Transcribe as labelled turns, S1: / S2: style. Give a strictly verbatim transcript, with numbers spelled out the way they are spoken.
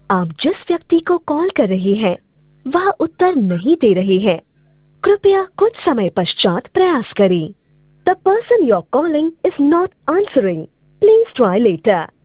S1: आप जिस व्यक्ति को कॉल कर रहे हैं वह उत्तर नहीं दे रहे हैं। कृपया कुछ समय पश्चात प्रयास करें। The person you are calling is not answering. Please try letter.